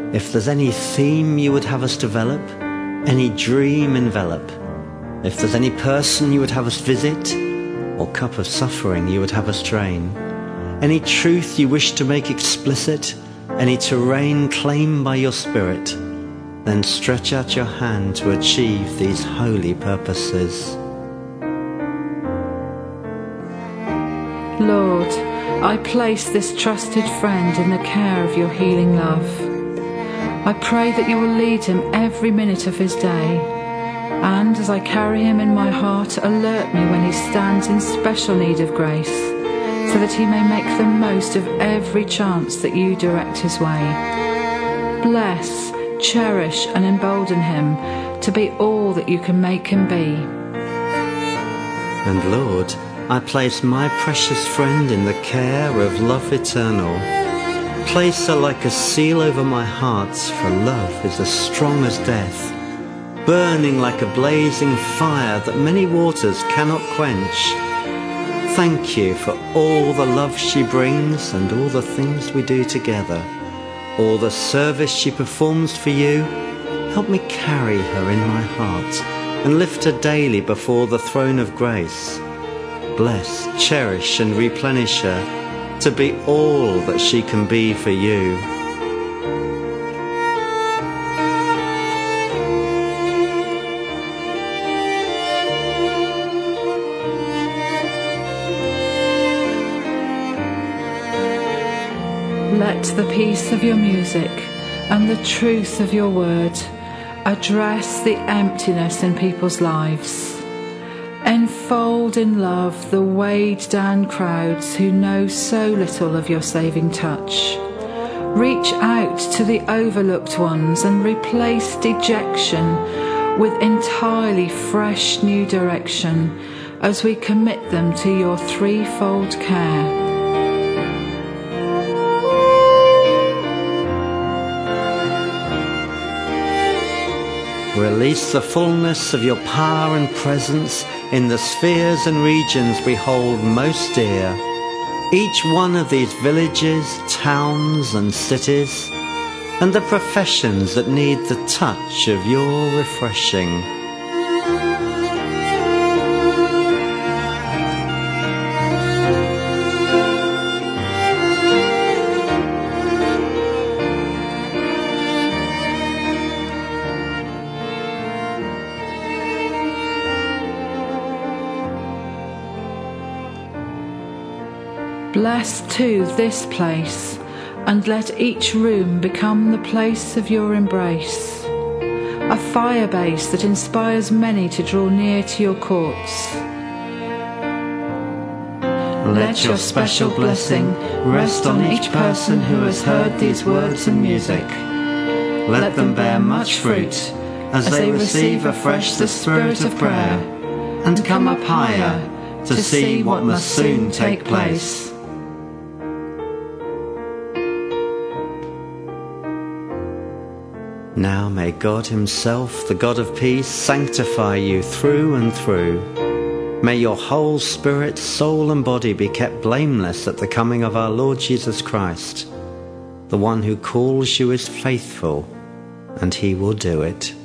If there's any theme you would have us develop, any dream envelop, if there's any person you would have us visit, or cup of suffering you would have us drain, any truth you wish to make explicit, any terrain claimed by your Spirit, then stretch out your hand to achieve these holy purposes. Lord, I place this trusted friend in the care of your healing love. I pray that you will lead him every minute of his day, and as I carry him in my heart, alert me when he stands in special need of grace, so that he may make the most of every chance that you direct his way. Bless, cherish and embolden him to be all that you can make him be. And Lord, I place my precious friend in the care of love eternal. Place her like a seal over my heart, for love is as strong as death, burning like a blazing fire that many waters cannot quench. Thank you for all the love she brings and all the things we do together, all the service she performs for you. Help me carry her in my heart and lift her daily before the throne of grace. Bless, cherish and replenish her to be all that she can be for you. Let the peace of your music and the truth of your word address the emptiness in people's lives. Enfold in love the weighed-down crowds who know so little of your saving touch. Reach out to the overlooked ones and replace dejection with entirely fresh new direction as we commit them to your threefold care. Release the fullness of your power and presence in the spheres and regions we hold most dear, each one of these villages, towns and cities, and the professions that need the touch of your refreshing. Bless too this place, and let each room become the place of your embrace, a fire base that inspires many to draw near to your courts. Let your special blessing rest on each person who has heard these words and music. Let them bear much fruit as they receive afresh the spirit of prayer and come up higher to see what must soon take place. Now may God himself, the God of peace, sanctify you through and through. May your whole spirit, soul and body be kept blameless at the coming of our Lord Jesus Christ. The one who calls you is faithful, and he will do it.